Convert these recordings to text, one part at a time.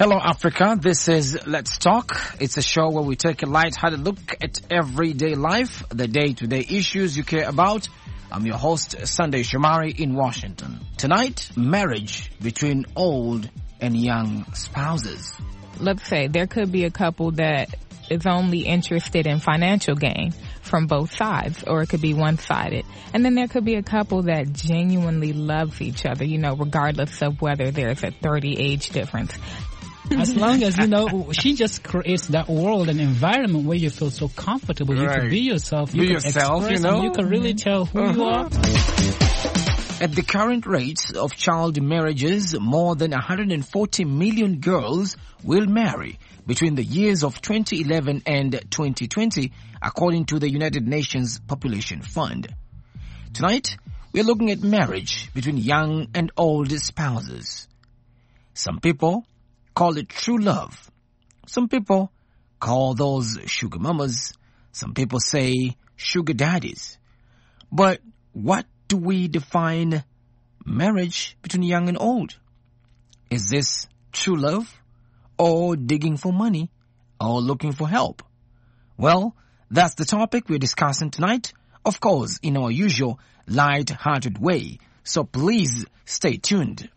Hello, Africa. This is Let's Talk. It's a show where we take a light-hearted look at everyday life, the day-to-day issues you care about. I'm your host, Sunday Shomari in Washington. Tonight, marriage between old and young spouses. Let's say there could be a couple that is only interested in financial gain from both sides, or it could be one-sided. And then there could be a couple that genuinely loves each other, regardless of whether there's a 30 age difference. As long as, she just creates that world and environment where you feel so comfortable. Right. You can be yourself. You can express, and you can really tell who you are. At the current rates of child marriages, more than 140 million girls will marry between the years of 2011 and 2020, according to the United Nations Population Fund. Tonight, we're looking at marriage between young and old spouses. Some people call it true love. Some people call those sugar mamas. Some people say sugar daddies. But what do we define marriage between young and old? Is this true love, or digging for money, or looking for help? Well, that's the topic we're discussing tonight, of course, in our usual light-hearted way. So please stay tuned.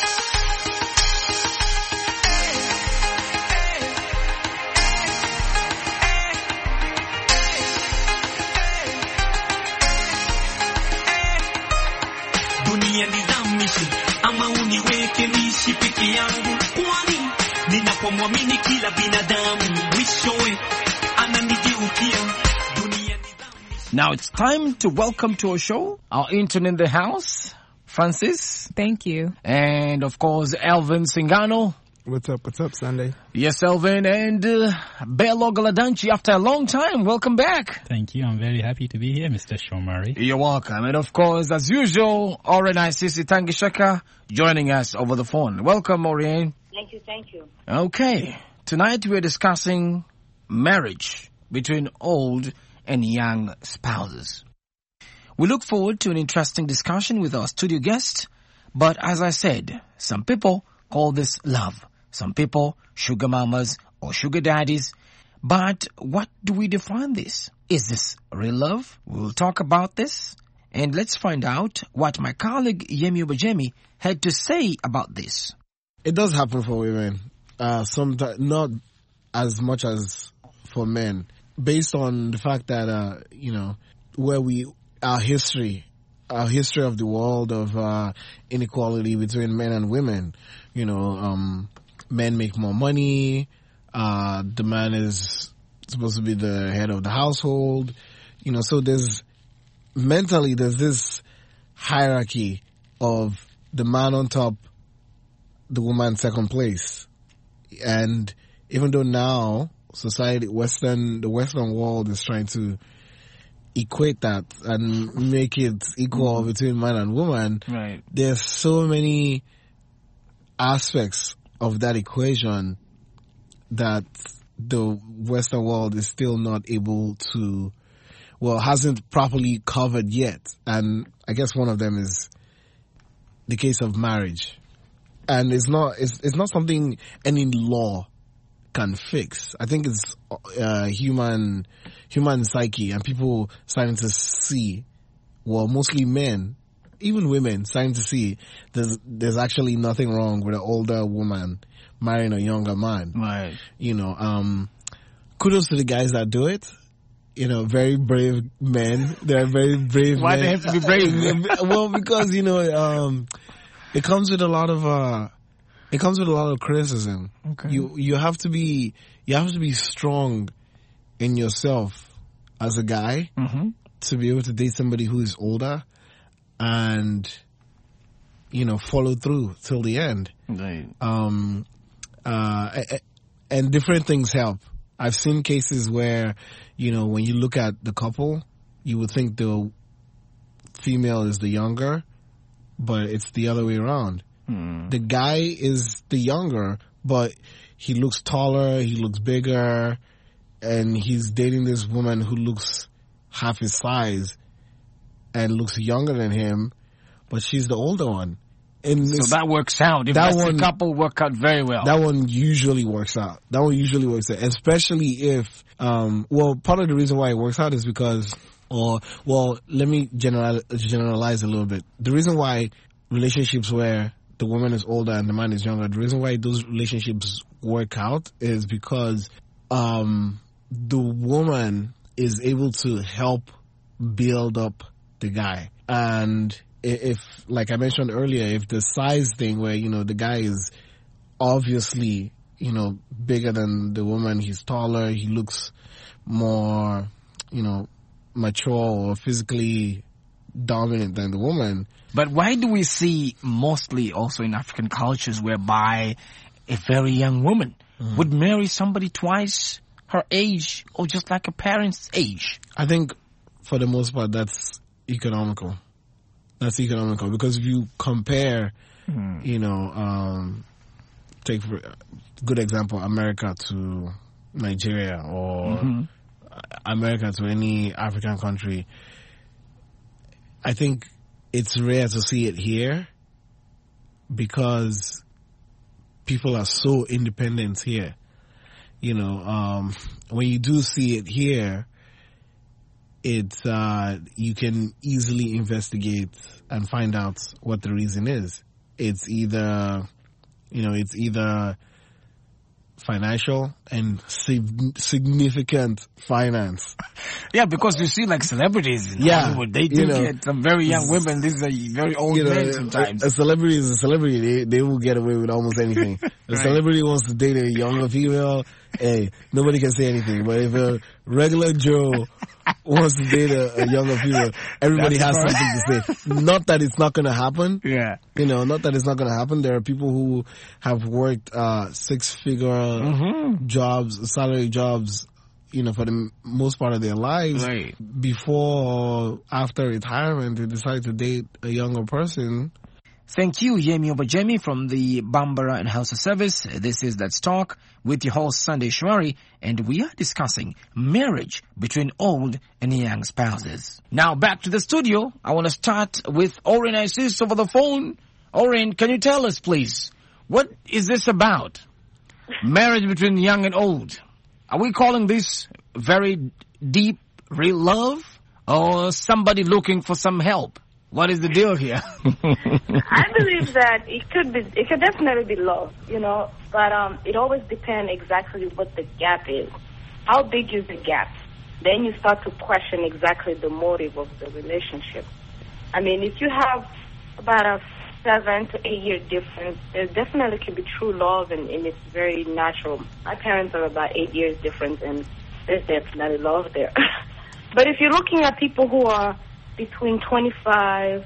Ama uniweke niishi peke yangu, kwani ninapomwamini kila binadamu mwishowe ananigeukia. Now it's time to welcome to our show our intern in the house, Francis. Thank you. And of course, Elvin Singano. What's up, Sunday? Yes, Elvin, and Bello Galadanchi, after a long time, welcome back. Thank you. I'm very happy to be here, Mr. Shomari. You're welcome. And of course, as usual, Oriane Sisi Tangishaka joining us over the phone. Welcome, Oriane. Thank you. Okay. Tonight we're discussing marriage between old and young spouses. We look forward to an interesting discussion with our studio guest, but as I said, some people call this love. Some people, sugar mamas or sugar daddies. But what do we define this? Is this real love? We'll talk about this. And let's find out what my colleague Yemi Obajemi had to say about this. It does happen for women. Sometimes, not as much as for men. Based on the fact that, our history of the world of inequality between men and women. Men make more money. The man is supposed to be the head of the household. So there's this hierarchy of the man on top, the woman second place. And even though now the Western world is trying to equate that and make it equal between man and woman, right. There's so many aspects of that equation that the Western world is still not able to, hasn't properly covered yet. And I guess one of them is the case of marriage. And it's not something any law can fix. I think it's human psyche, and people starting to see, mostly men, even women, starting to see there's actually nothing wrong with an older woman marrying a younger man. Right. Kudos to the guys that do it. Very brave men. They're very brave. Why men. they have to be brave? Well, because it comes with a lot of criticism. Okay. You have to be strong in yourself as a guy to be able to date somebody who is older and follow through till the end. Right. And different things help. I've seen cases where when you look at the couple, you would think the female is the younger, but it's the other way around. The guy is the younger, but he looks taller, he looks bigger, and he's dating this woman who looks half his size and looks younger than him, but she's the older one. So that works out. If that's a couple, work out very well. That one usually works out. Especially if, part of the reason why it works out is because, let me generalize a little bit. The reason why relationships where the woman is older and the man is younger, the reason why those relationships work out is because, the woman is able to help build up the guy. And if, like I mentioned earlier, if the size thing where, the guy is obviously, bigger than the woman, he's taller, he looks more, mature or physically dominant than the woman. But why do we see mostly also in African cultures whereby a very young woman would marry somebody twice her age or just like a parent's age? I think for the most part that's economical. That's economical because if you compare, take for good example, America to Nigeria or America to any African country, I think it's rare to see it here because people are so independent here. When you do see it here, it's, you can easily investigate and find out what the reason is. It's either financial and significant finance. Yeah, because you see like celebrities in Hollywood, they do get some very young women. These are very old men sometimes. A celebrity is a celebrity. They will get away with almost anything. A celebrity wants to date a younger female, hey, nobody can say anything. But if a regular Joe wants to date a younger female, everybody has something to say. Not that it's not going to happen. Yeah. Not that it's not going to happen. There are people who have worked six-figure jobs, salary jobs, for the most part of their lives. Right. Before or after retirement, they decide to date a younger person. Thank you, Yemi Obajemi from the Bambara and Hausa Service. This is Let's Talk with your host, Sunday Shwari, and we are discussing marriage between old and young spouses. Now, back to the studio. I want to start with Oren Isis over the phone. Oren, can you tell us, please, what is this about? Marriage between young and old. Are we calling this very deep, real love, or somebody looking for some help? What is the deal here? I believe that it could definitely be love, but it always depends exactly what the gap is. How big is the gap? Then you start to question exactly the motive of the relationship. I mean, if you have about a 7 to 8 year difference, there definitely can be true love, and it's very natural. My parents are about 8 years difference, and there's definitely love there. But if you're looking at people who are between 25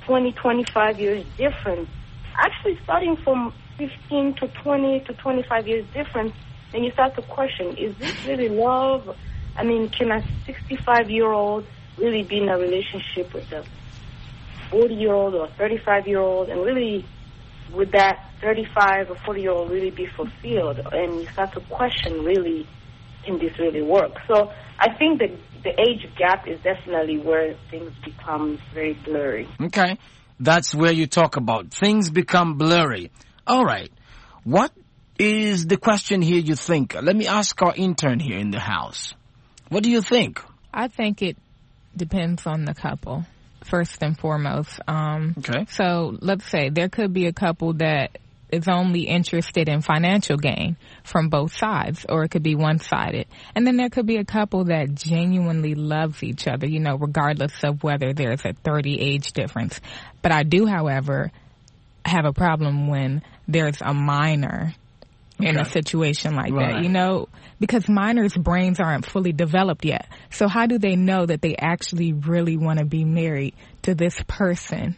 years difference, actually starting from 15 to 20 to 25 years difference, then you start to question, is this really love? I mean, can a 65-year-old really be in a relationship with a 40-year-old or 35-year-old, and really would that 35 or 40-year-old really be fulfilled? And you start to question, really, can this really work? So I think that the age gap is definitely where things become very blurry. Okay. That's where you talk about things become blurry. All right. What is the question here you think? Let me ask our intern here in the house. What do you think? I think it depends on the couple, first and foremost. Okay. So let's say there could be a couple that is only interested in financial gain from both sides, or it could be one-sided. And then there could be a couple that genuinely loves each other, regardless of whether there's a 30 age difference. But I do, however, have a problem when there's a minor in a situation like that, because minors' brains aren't fully developed yet. So how do they know that they actually really want to be married to this person?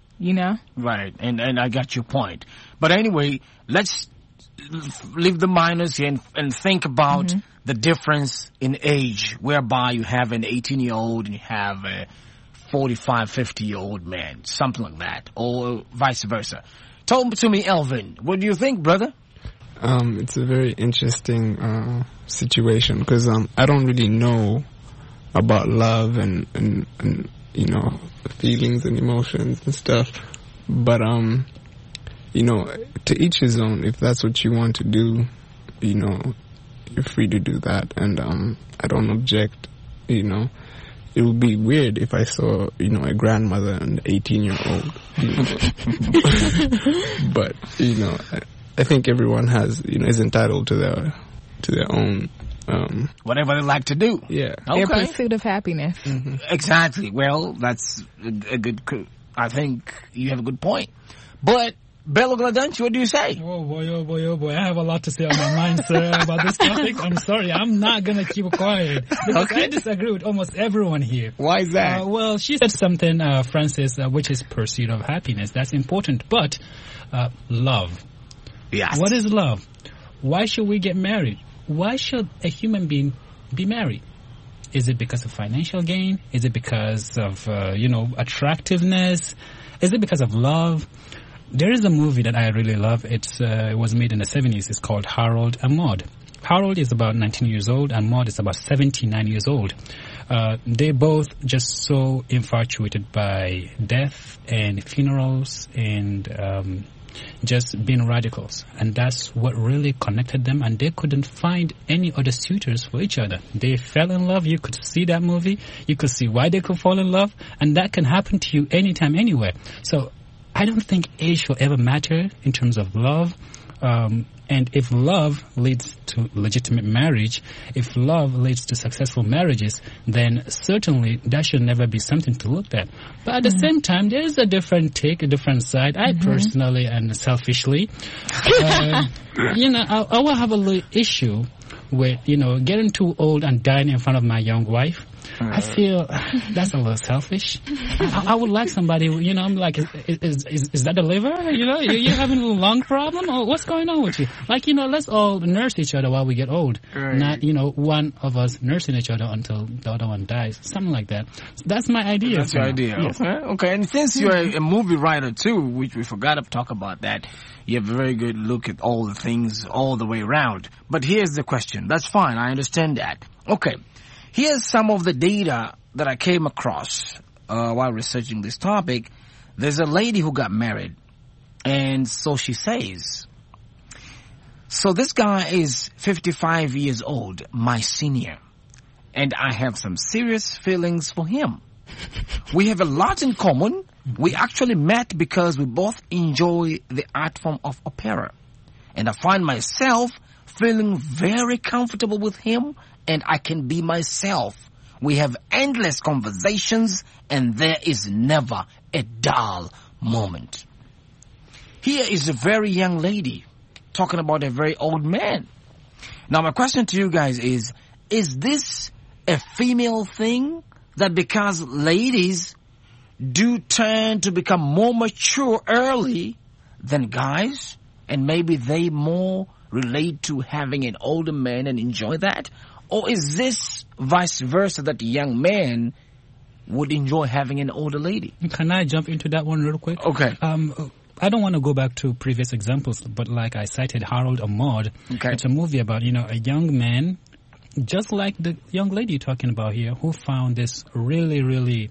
Right, and I got your point. But anyway, let's leave the minors here and think about the difference in age, whereby you have an 18-year-old and you have a 45, 50-year-old man, something like that, or vice versa. Talk to me, Elvin. What do you think, brother? It's a very interesting situation because I don't really know about love and feelings and emotions and stuff, but to each his own. If that's what you want to do, you're free to do that. And I don't object, It would be weird if I saw, a grandmother and 18-year-old. But, I think everyone has, is entitled to their own whatever they like to do. Yeah. Okay. Their pursuit of happiness. Mm-hmm. Exactly. Well, that's a good, I think you have a good point. But, Bello Gladanci, what do you say? Oh boy. I have a lot to say on my mind, sir, about this topic. I'm sorry. I'm not going to keep quiet. Because I disagree with almost everyone here. Why is that? Well, she said something, Francis, which is pursuit of happiness. That's important. But, love. Yes. What is love? Why should we get married? Why should a human being be married? Is it because of financial gain? Is it because of, attractiveness? Is it because of love? There is a movie that I really love. It was made in the 70s. It's called Harold and Maude. Harold is about 19 years old and Maude is about 79 years old. They both just so infatuated by death and funerals and just being radicals. And that's what really connected them, and they couldn't find any other suitors for each other. They fell in love. You could see that movie. You could see why they could fall in love, and that can happen to you anytime, anywhere. So I don't think age will ever matter in terms of love. And if love leads to legitimate marriage, if love leads to successful marriages, then certainly that should never be something to look at. But at the same time, there is a different take, a different side. I personally and selfishly, I will have a little issue with, getting too old and dying in front of my young wife. I feel that's a little selfish. I would like somebody, I'm like, is that the liver? You're having a lung problem, or what's going on with you? Like, let's all nurse each other while we get old. Right. Not, one of us nursing each other until the other one dies. Something like that. That's my idea. That's your idea. Yes. Okay. And since you're a movie writer too, which we forgot to talk about that, you have a very good look at all the things all the way around. But here's the question. That's fine. I understand that. Okay. Here's some of the data that I came across while researching this topic. There's a lady who got married, and so she says. So this guy is 55 years old, my senior, and I have some serious feelings for him. We have a lot in common. We actually met because we both enjoy the art form of opera, and I find myself feeling very comfortable with him, and I can be myself. We have endless conversations, and there is never a dull moment. Here is a very young lady talking about a very old man. Now, my question to you guys is this a female thing? That because ladies do tend to become more mature early than guys, and maybe they more relate to having an older man and enjoy that? Or is this vice versa, that the young man would enjoy having an older lady? Can I jump into that one real quick? Okay. I don't want to go back to previous examples, but like I cited Harold and Maude. Okay. It's a movie about, a young man, just like the young lady you're talking about here, who found this really, really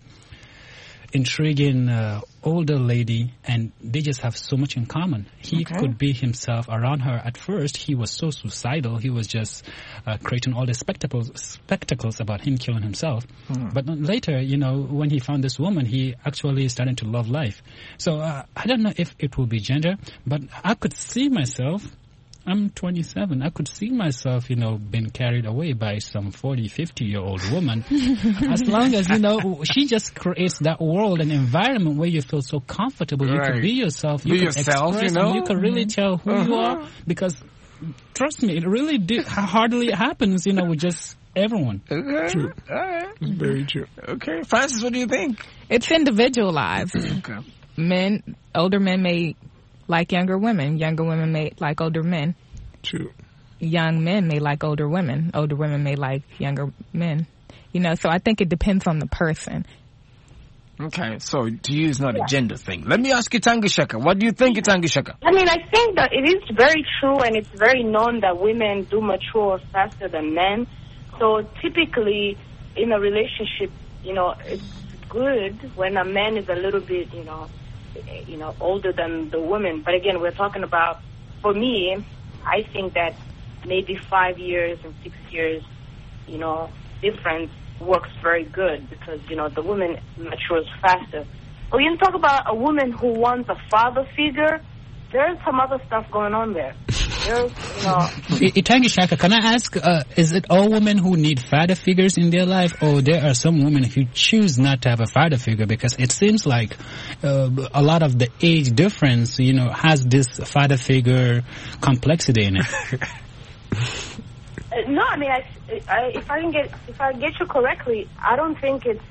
intriguing older lady, and they just have so much in common. He could be himself around her. At first, he was so suicidal. He was just creating all the spectacles about him killing himself. But later, when he found this woman, he actually started to love life. So I don't know if it will be gender, but I could see myself. I'm 27. I could see myself, being carried away by some 40, 50-year-old woman. As long as, she just creates that world and environment where you feel so comfortable. You can be yourself. You can express, and you can really tell who you are. Because, trust me, it really hardly happens, with just everyone. Okay. True. All right. Very true. Okay. Francis, what do you think? It's individualized. Okay. Older men may like younger women may like older men. True. Young men may like older women may like younger men. So I think it depends on the person. Okay, so to you it's not a gender thing. Let me ask you, Tangishaka. What do you think, Tangishaka? I mean, I think that it is very true, and it's very known that women do mature faster than men. So typically in a relationship, it's good when a man is a little bit, older than the women. But again, we're talking about, for me, I think that maybe 5 years and 6 years, difference works very good because, the woman matures faster. When you talk about a woman who wants a father figure, there's some other stuff going on there. Itangi Shaka, can I ask, is it all women who need father figures in their life, or there are some women who choose not to have a father figure? Because it seems like a lot of the age difference, has this father figure complexity in it. No, I mean, if I get you correctly, I don't think it's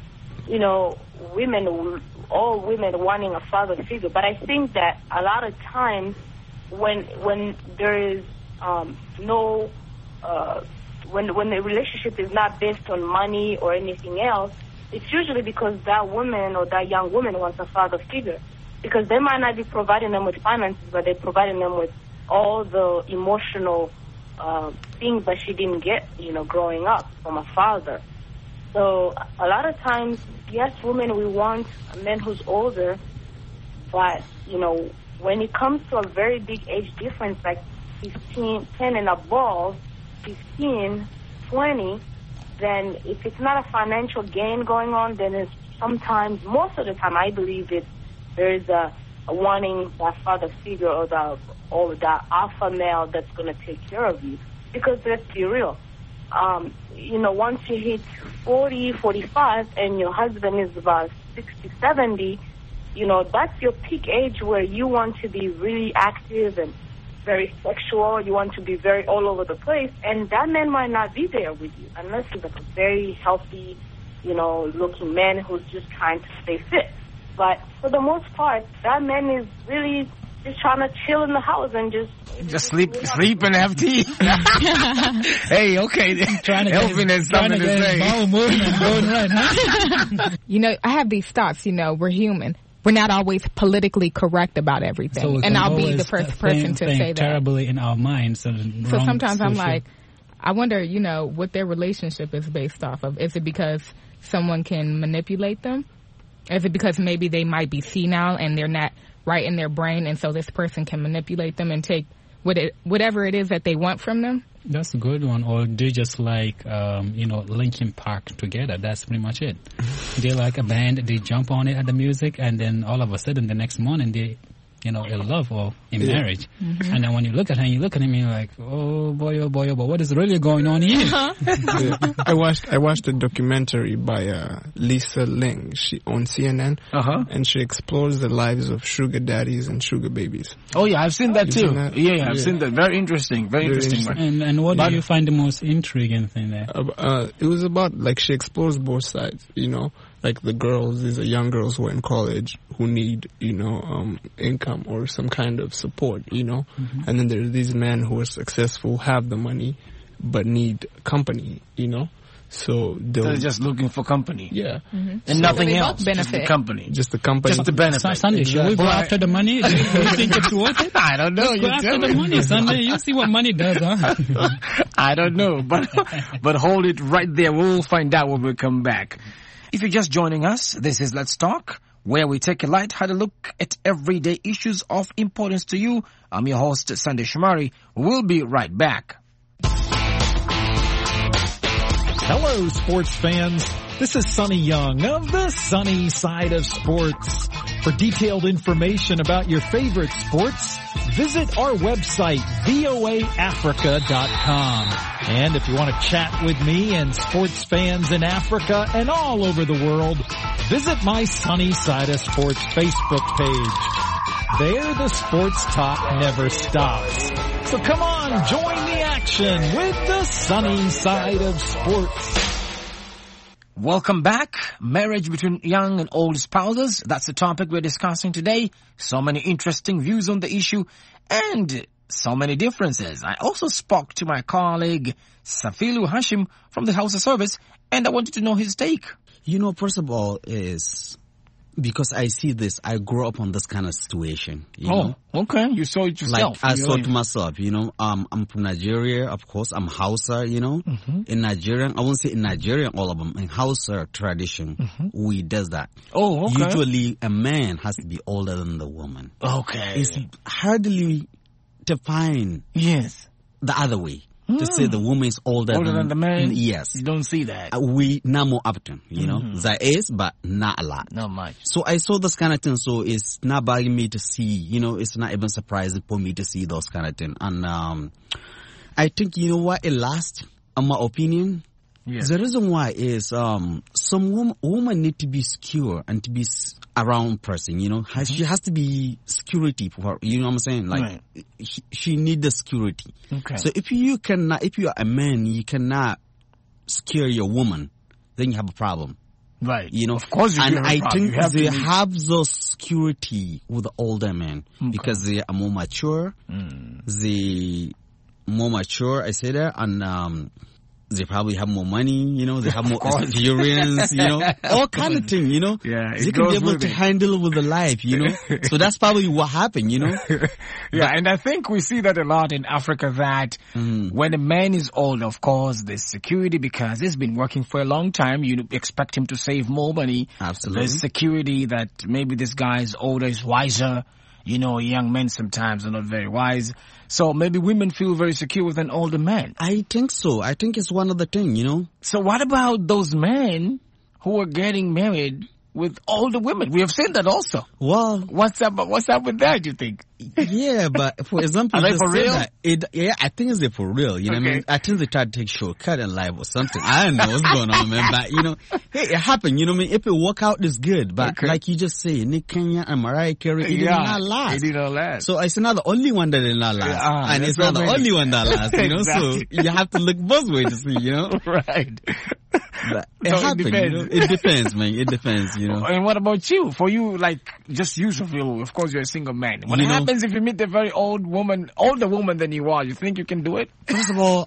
all women wanting a father figure, but I think that a lot of times when there is when the relationship is not based on money or anything else, it's usually because that woman or that young woman wants a father figure, because they might not be providing them with finances, but they're providing them with all the emotional things that she didn't get, growing up from a father. So a lot of times, yes, women, we want a man who's older, but, when it comes to a very big age difference, like 10 and above, 15, 20, then if it's not a financial gain going on, then it's sometimes, most of the time, I believe there is a wanting that father figure or that alpha male that's going to take care of you. Because let's be real, once you hit 40, 45, and your husband is about 60, 70, that's your peak age where you want to be really active and very sexual. You want to be very all over the place, and that man might not be there with you unless he's like a very healthy, looking man who's just trying to stay fit. But for the most part, that man is really just trying to chill in the house and just sleep and have tea. Hey, okay. Elvin has something to say. I have these thoughts, we're human. We're not always politically correct about everything. So and I'll be the first person to say that. Terribly in our minds. So sometimes I'm like, I wonder, what their relationship is based off of. Is it because someone can manipulate them? Is it because maybe they might be senile and they're not right in their brain, and so this person can manipulate them and take whatever it is that they want from them? That's a good one. Or they just like, Linkin Park together. That's pretty much it. They're like a band. They jump on it at the music, and then all of a sudden the next morning they, in love or in marriage. Mm-hmm. And then when you look at her, you look at him, you're like, oh boy, but what is really going on here? I watched a documentary by Lisa Ling. She on CNN, and she explores the lives of sugar daddies and sugar babies. Oh yeah, I've seen that too. Yeah, I've seen that. Very interesting. And what do you find the most intriguing thing there? It was about, like, she explores both sides. Like the girls, these are young girls who are in college who need, income or some kind of support, Mm-hmm. And then there's these men who are successful, have the money, but need company, So they're just looking for company. Yeah. Mm-hmm. And nothing else. Benefit. Just the company. Just the company. Just the benefit. Sunday, should we go after the money? Do you think it's worth it? I don't know. Let's go after the money, Sunday. You see what money does, huh? I don't know. But hold it right there. We'll find out when we come back. If you're just joining us, this is Let's Talk, where we take a light-hearted look at everyday issues of importance to you. I'm your host, Sunday Shomari. We'll be right back. Hello, sports fans. This is Sonny Young of the Sunny Side of Sports. For detailed information about your favorite sports, visit our website, voaafrica.com. And if you want to chat with me and sports fans in Africa and all over the world, visit my Sunny Side of Sports Facebook page. There, the sports talk never stops. So come on, join the action with the Sunny Side of Sports. Welcome back. Marriage between young and old spouses. That's the topic we're discussing today. So many interesting views on the issue and so many differences. I also spoke to my colleague Safilu Hashim from the House of Service, and I wanted to know his take. First of all, is because I see this. I grew up on this kind of situation. You know? Okay. You saw it yourself. Like I saw it myself. You know, I'm from Nigeria, of course. I'm Hausa. You know, in Nigerian, I won't say in Nigerian all of them. In Hausa tradition, we does that. Oh, okay. Usually, a man has to be older than the woman. Okay. It's hardly to find yes the other way. To say the woman is older than the man? Yes. You don't see that. We not more often, you know. There is, but not a lot. Not much. So I saw this kind of thing, so it's not bugging me to see, you know, it's not even surprising for me to see those kind of things. And I think, you know what, it lasts, in my opinion. Yes. The reason why is some woman need to be secure and to be around person, you know. She has to be security for her, you know what I'm saying? Like, she need the security. Okay. So if you are a man, you cannot secure your woman, then you have a problem. Right. You know, of course you do. And I think they have those security with the older men because they are more mature. They more mature, I say that, and they probably have more money, you know, they have more experience, you know, all kind of thing, you know. Yeah, they can be able to handle with the life, you know. So that's probably what happened, you know. Yeah, and I think we see that a lot in Africa that when a man is old, of course, there's security because he's been working for a long time. You expect him to save more money. Absolutely. There's security that maybe this guy is older, is wiser. You know, young men sometimes are not very wise. So maybe women feel very secure with an older man. I think so. I think it's one of the things, you know. So what about those men who are getting married with older women? We have seen that also. Well, what's up with that, you think? Yeah, but for example, are they for real? I think it's for real. You know what I mean? I think they try to take shortcut in life or something. I don't know what's going on, man. But, you know, hey, it happened. You know what I mean? If it work out, it's good. But like you just say, Nick Kenya and Mariah Carey, it did not last. It did not last. So it's not the only one that did not last. And it's not the only one that lasts, you know? So you have to look both ways to see, you know? Right. But it happens, you know? It depends, man. It depends, you know? And what about you? For you, like, just you, Sophia, of course you're a single man. What happens if you meet a very older woman than you are? You think you can do it? First of all,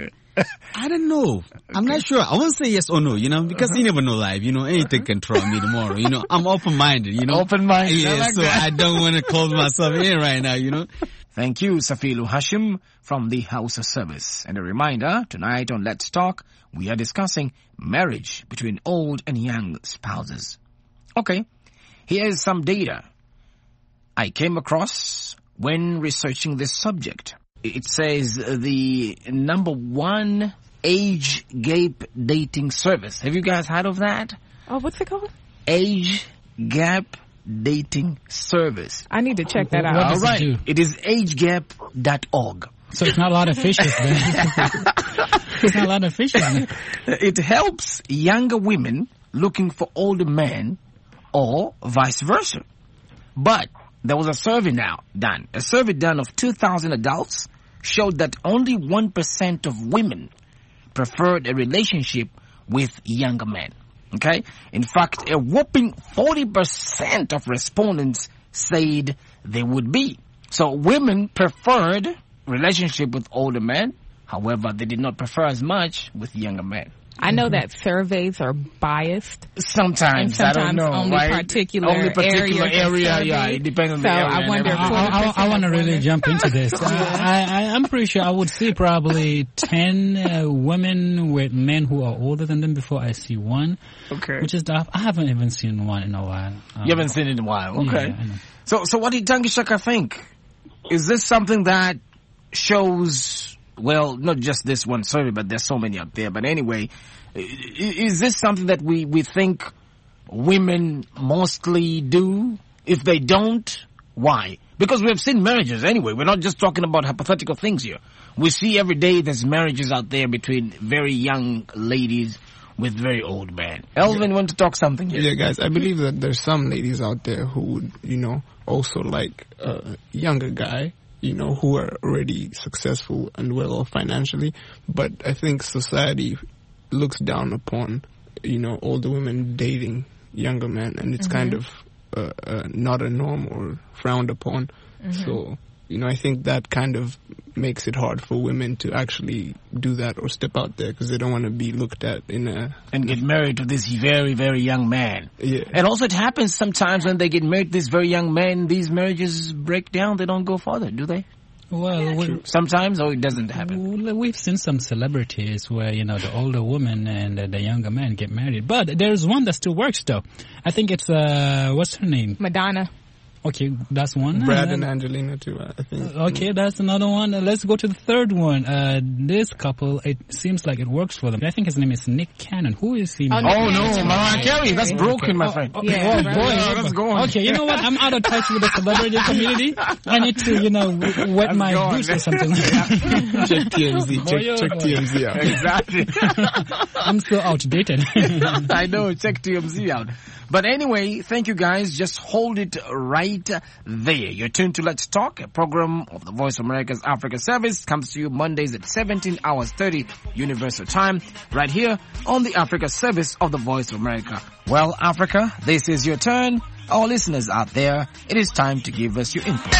I don't know. I'm not sure. I won't say yes or no, you know, because you never know life, you know, anything can throw me tomorrow, you know. I'm open-minded, you know. Open-minded. Yeah, so I don't want to close myself in right now, you know. Thank you, Safilu Hashim from the Hausa Service. And a reminder, tonight on Let's Talk, we are discussing marriage between old and young spouses. Okay, here's some data I came across when researching this subject. It says the number one age gap dating service. Have you guys heard of that? Oh, what's it called? Age gap dating service. I need to check that out. What does it do? It is agegap.org. So it's not a lot of fishes then. It's not a lot of fishes. It helps younger women looking for older men or vice versa. But there was a survey done. A survey done of 2,000 adults showed that only 1% of women preferred a relationship with younger men. Okay? In fact, a whopping 40% of respondents said they would be. So women preferred relationship with older men. However, they did not prefer as much with younger men. I know that surveys are biased. Sometimes I don't know. Only right? particular area. Yeah, it depends on the area. I wonder. I want to really jump into this. I'm pretty sure I would see probably 10 women with men who are older than them before I see one. Okay. Which is I haven't even seen one in a while. You haven't seen it in a while. Okay. Yeah, so what do you, Tangi Shaka, think? Is this something that shows? Well, not just this one survey, but there's so many out there. But anyway, is this something that we think women mostly do? If they don't, why? Because we have seen marriages anyway. We're not just talking about hypothetical things here. We see every day there's marriages out there between very young ladies with very old men. Elvin, want to talk something here? Yeah, guys, I believe that there's some ladies out there who would, you know, also like a younger guy, you know, who are already successful and well off financially. But I think society looks down upon, you know, older women dating younger men, and it's kind of not a norm or frowned upon. So I think that kind of makes it hard for women to actually do that or step out there because they don't want to be looked at and get married to this very, very young man. Yeah. And also it happens sometimes when they get married to this very young man, these marriages break down. They don't go further, do they? Well, sometimes, or it doesn't happen. We've seen some celebrities where, the older woman and the younger man get married. But there's one that still works, though. I think it's, what's her name? Madonna. Okay, that's one. Brad and Angelina too, I think. Okay, that's another one. Let's go to the third one. This couple, it seems like it works for them. I think his name is Nick Cannon. Who is he? Oh no, Mariah Carey. That's broken, my friend. Oh boy, let's go on. Okay, you know what? I'm out of touch with the celebrity community. I need to, wet my boots or something. Check TMZ. Check TMZ out. Exactly. I'm still outdated. I know. Check TMZ out. But anyway, thank you guys. Just hold it right there. You're tuned to Let's Talk, a program of the Voice of America's Africa Service. Comes to you Mondays at 17 hours 30 Universal Time, right here on the Africa Service of the Voice of America. Well, Africa, this is your turn. Our listeners out there, it is time to give us your info.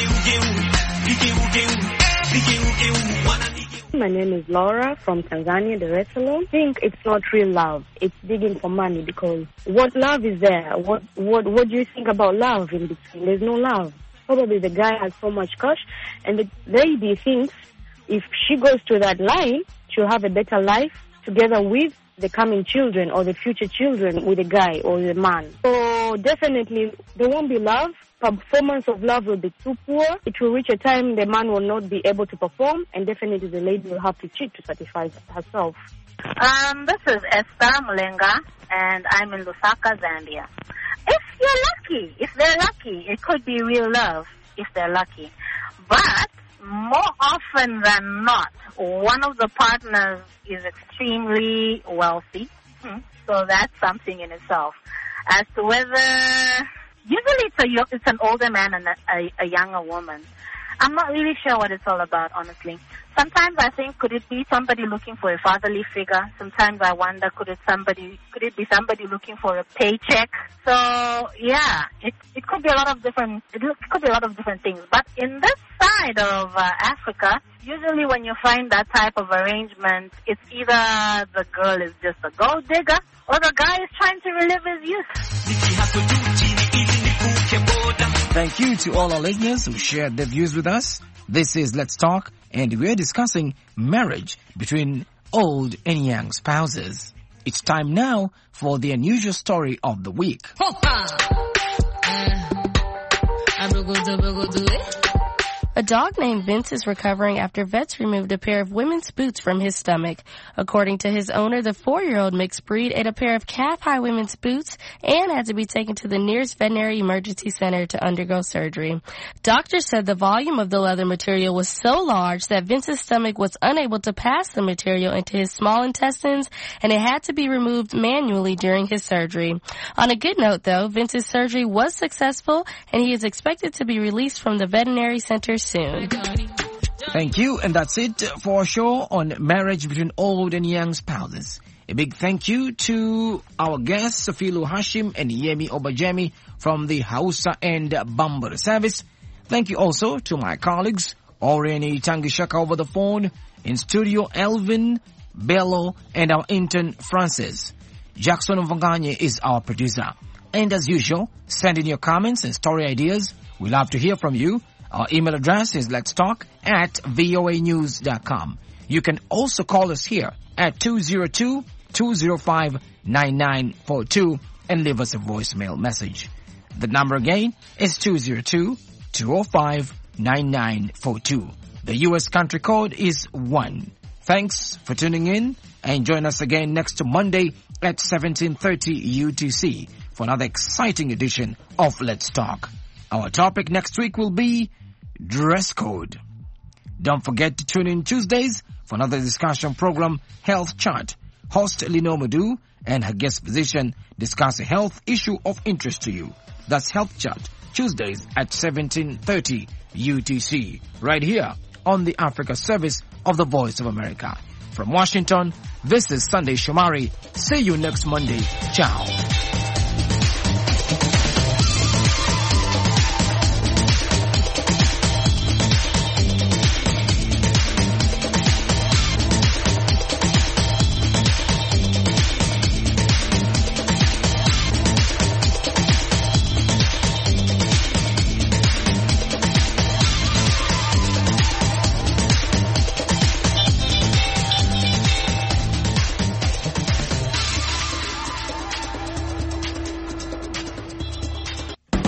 My name is Laura from Tanzania, Dar es Salaam. I think it's not real love. It's digging for money because what love is there? What do you think about love in between? There's no love. Probably the guy has so much cash and the lady thinks if she goes to that line, she'll have a better life together with the coming children or the future children with the guy or the man. So definitely there won't be love. Performance of love will be too poor. It will reach a time the man will not be able to perform, and definitely the lady will have to cheat to satisfy herself. This is Esther Mulenga, and I'm in Lusaka, Zambia. If you're lucky, if they're lucky, it could be real love if they're lucky. But more often than not, one of the partners is extremely wealthy. So that's something in itself. As to whether... Usually it's an older man and a younger woman. I'm not really sure what it's all about, honestly. Sometimes I think, could it be somebody looking for a fatherly figure? Sometimes I wonder, could it be somebody looking for a paycheck? So yeah, it could be a lot of different things. But in this side of Africa, usually when you find that type of arrangement, it's either the girl is just a gold digger or the guy is trying to relive his youth. Thank you to all our listeners who shared their views with us. This is Let's Talk, and we're discussing marriage between old and young spouses. It's time now for the unusual story of the week. A dog named Vince is recovering after vets removed a pair of women's boots from his stomach. According to his owner, the 4-year-old mixed breed ate a pair of calf-high women's boots and had to be taken to the nearest veterinary emergency center to undergo surgery. Doctors said the volume of the leather material was so large that Vince's stomach was unable to pass the material into his small intestines, and it had to be removed manually during his surgery. On a good note, though, Vince's surgery was successful, and he is expected to be released from the veterinary center soon. Thank you, and that's it for our show on marriage between old and young spouses. A big thank you to our guests, Sofilu Hashim and Yemi Obajemi from the Hausa and Bambara service. Thank you also to my colleagues, Oriani Tangishaka over the phone, in studio Elvin, Bello, and our intern Francis. Jackson Mvanganye is our producer. And as usual, send in your comments and story ideas. We love to hear from you. Our email address is letstalk@voanews.com. You can also call us here at 202-205-9942 and leave us a voicemail message. The number again is 202-205-9942. The U.S. country code is 1. Thanks for tuning in, and join us again next Monday at 17:30 UTC for another exciting edition of Let's Talk. Our topic next week will be dress code. Don't forget to tune in Tuesdays for another discussion program, Health Chat. Host Lino Madu and her guest physician discuss a health issue of interest to you. That's Health Chat, Tuesdays at 17:30 UTC, right here on the Africa Service of the Voice of America. From Washington, this is Sunday Shomari. See you next Monday. Ciao.